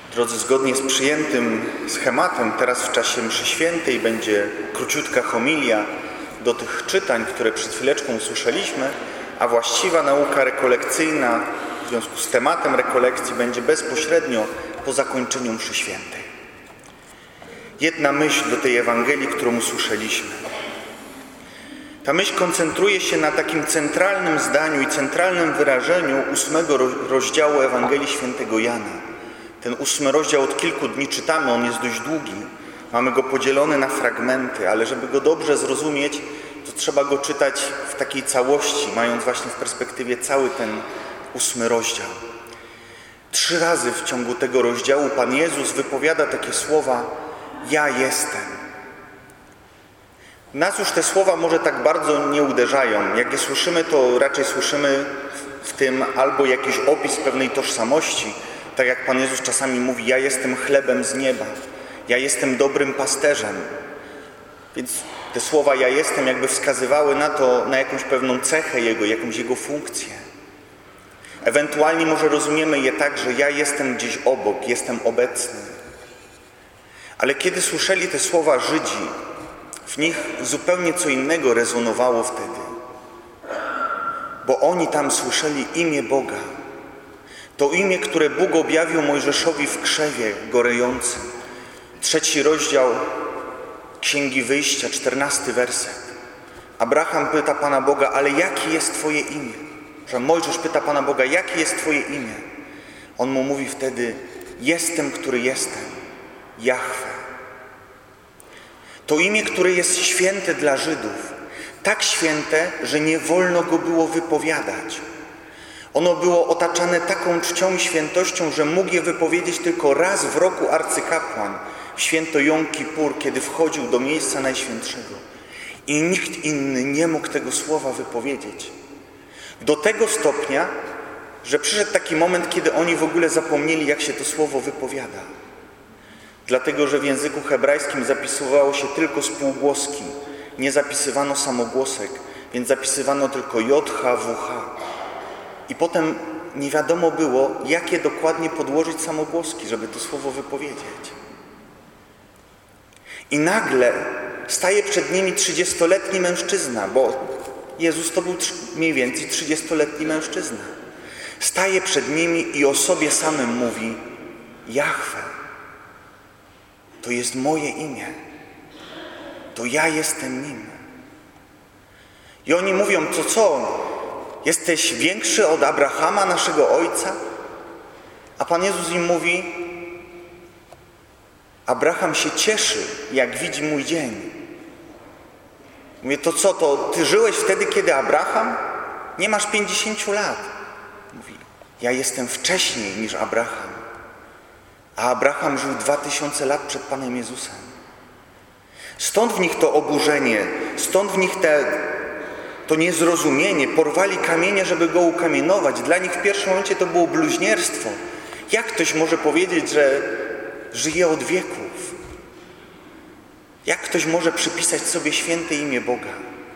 Drodzy, zgodnie z przyjętym schematem, teraz w czasie mszy świętej będzie króciutka homilia do tych czytań, które przed chwileczką usłyszeliśmy, a właściwa nauka rekolekcyjna w związku z tematem rekolekcji będzie bezpośrednio po zakończeniu mszy świętej. Jedna myśl do tej Ewangelii, którą usłyszeliśmy. Ta myśl koncentruje się na takim centralnym zdaniu i centralnym wyrażeniu 8 rozdziału Ewangelii Świętego Jana. Ten 8 rozdział od kilku dni czytamy, on jest dość długi. Mamy go podzielony na fragmenty, ale żeby go dobrze zrozumieć, to trzeba go czytać w takiej całości, mając właśnie w perspektywie cały ten 8 rozdział. 3 razy w ciągu tego rozdziału Pan Jezus wypowiada takie słowa: ja jestem. Nas już te słowa może tak bardzo nie uderzają. Jak je słyszymy, to raczej słyszymy w tym albo jakiś opis pewnej tożsamości, tak jak Pan Jezus czasami mówi: ja jestem chlebem z nieba, ja jestem dobrym pasterzem. Więc te słowa ja jestem jakby wskazywały na to, na jakąś pewną cechę Jego, jakąś Jego funkcję. Ewentualnie może rozumiemy je tak, że ja jestem gdzieś obok, jestem obecny. Ale kiedy słyszeli te słowa Żydzi, w nich zupełnie co innego rezonowało wtedy. Bo oni tam słyszeli imię Boga. To imię, które Bóg objawił Mojżeszowi w krzewie gorejącym. 3 rozdział Księgi Wyjścia, 14 werset. Abraham pyta Pana Boga: ale jakie jest Twoje imię? Że Mojżesz pyta Pana Boga: jakie jest Twoje imię? On mu mówi wtedy: jestem, który jestem, Jahwe. To imię, które jest święte dla Żydów. Tak święte, że nie wolno go było wypowiadać. Ono było otaczane taką czcią i świętością, że mógł je wypowiedzieć tylko raz w roku arcykapłan, w święto Jom Kippur, kiedy wchodził do miejsca najświętszego. I nikt inny nie mógł tego słowa wypowiedzieć. Do tego stopnia, że przyszedł taki moment, kiedy oni w ogóle zapomnieli, jak się to słowo wypowiada. Dlatego, że w języku hebrajskim zapisywało się tylko spółgłoski. Nie zapisywano samogłosek, więc zapisywano tylko J, H, W, H. I potem nie wiadomo było, jakie dokładnie podłożyć samogłoski, żeby to słowo wypowiedzieć. I nagle staje przed nimi 30-letni mężczyzna, bo Jezus to był mniej więcej 30-letni mężczyzna. Staje przed nimi i o sobie samym mówi: Jahwe. To jest moje imię. To ja jestem nim. I oni mówią: to co? Jesteś większy od Abrahama, naszego ojca? A Pan Jezus im mówi: Abraham się cieszy, jak widzi mój dzień. Mówię: to co, to ty żyłeś wtedy, kiedy Abraham? Nie masz 50 lat. Mówi: ja jestem wcześniej niż Abraham. A Abraham żył 2000 lat przed Panem Jezusem. Stąd w nich to oburzenie, stąd w nich to niezrozumienie. Porwali kamienie, żeby go ukamienować. Dla nich w pierwszym momencie to było bluźnierstwo. Jak ktoś może powiedzieć, że żyje od wieków? Jak ktoś może przypisać sobie święte imię Boga?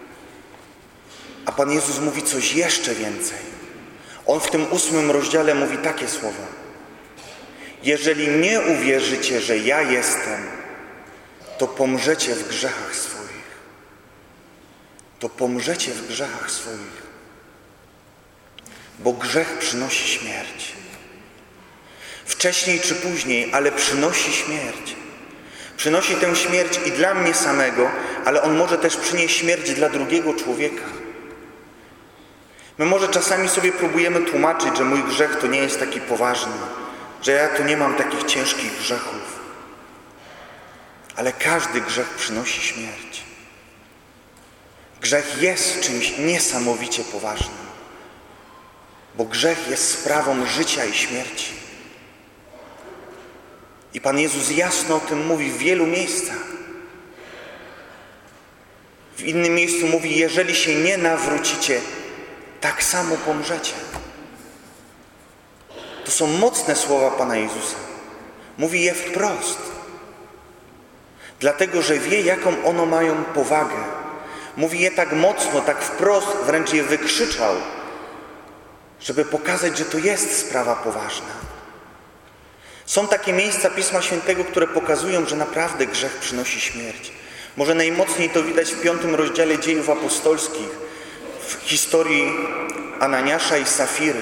A Pan Jezus mówi coś jeszcze więcej. On w tym 8 rozdziale mówi takie słowa: jeżeli nie uwierzycie, że ja jestem, to pomrzecie w grzechach swoich. To pomrzecie w grzechach swoich. Bo grzech przynosi śmierć. Wcześniej czy później, ale przynosi śmierć. Przynosi tę śmierć i dla mnie samego, ale on może też przynieść śmierć dla drugiego człowieka. My może czasami sobie próbujemy tłumaczyć, że mój grzech to nie jest taki poważny, że ja tu nie mam takich ciężkich grzechów. Ale każdy grzech przynosi śmierć. Grzech jest czymś niesamowicie poważnym, bo grzech jest sprawą życia i śmierci. I Pan Jezus jasno o tym mówi w wielu miejscach. W innym miejscu mówi: jeżeli się nie nawrócicie, tak samo pomrzecie. To są mocne słowa Pana Jezusa. Mówi je wprost. Dlatego, że wie, jaką ono mają powagę. Mówi je tak mocno, tak wprost, wręcz je Są takie miejsca Pisma Świętego, które pokazują, że naprawdę grzech przynosi śmierć. Może najmocniej to widać w 5 rozdziale Dziejów Apostolskich, w historii Ananiasza i Safiry.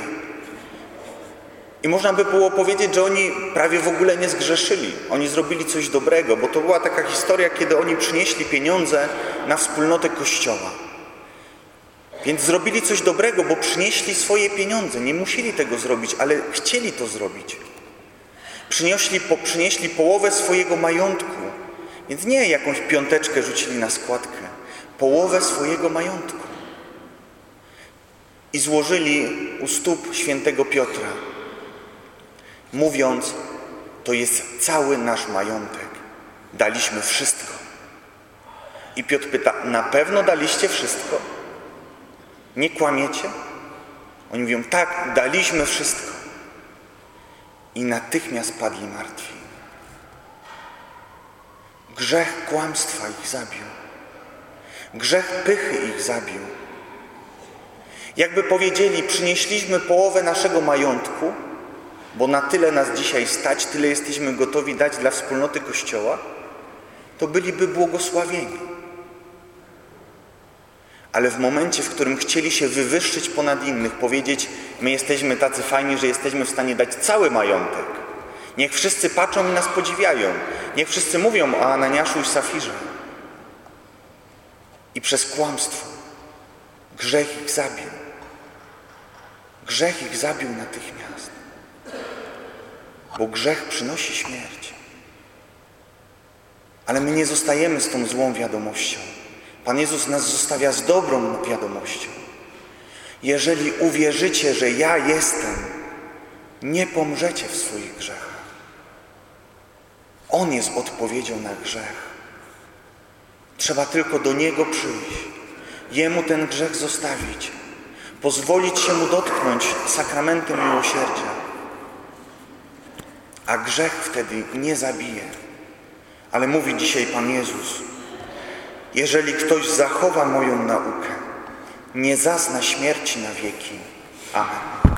I można by było powiedzieć, że oni prawie w ogóle nie zgrzeszyli. Oni zrobili coś dobrego, bo to była taka historia, kiedy oni przynieśli pieniądze na wspólnotę Kościoła. Więc zrobili coś dobrego, bo przynieśli swoje pieniądze. Nie musieli tego zrobić, ale chcieli to zrobić. Przynieśli połowę swojego majątku. Więc nie jakąś piąteczkę rzucili na składkę. Połowę swojego majątku. I złożyli u stóp świętego Piotra, mówiąc, to jest cały nasz majątek. Daliśmy wszystko. I Piotr pyta, na pewno daliście wszystko? Nie kłamiecie? Oni mówią, tak, daliśmy wszystko. I natychmiast padli martwi. Grzech kłamstwa ich zabił. Grzech pychy ich zabił. Jakby powiedzieli, przynieśliśmy połowę naszego majątku, bo na tyle nas dzisiaj stać, tyle jesteśmy gotowi dać dla wspólnoty Kościoła, to byliby błogosławieni. Ale w momencie, w którym chcieli się wywyższyć ponad innych, powiedzieć, my jesteśmy tacy fajni, że jesteśmy w stanie dać cały majątek. Niech wszyscy patrzą i nas podziwiają. Niech wszyscy mówią o Ananiaszu i Safirze. I przez kłamstwo grzech ich zabił. Grzech ich zabił natychmiast. Bo grzech przynosi śmierć. Ale my nie zostajemy z tą złą wiadomością. Pan Jezus nas zostawia z dobrą wiadomością. Jeżeli uwierzycie, że ja jestem, nie pomrzecie w swoich grzechach. On jest odpowiedzią na grzech. Trzeba tylko do Niego przyjść. Jemu ten grzech zostawić. Pozwolić się Mu dotknąć sakramentem miłosierdzia. A grzech wtedy nie zabije. Ale mówi dzisiaj Pan Jezus, jeżeli ktoś zachowa moją naukę, nie zazna śmierci na wieki. Amen.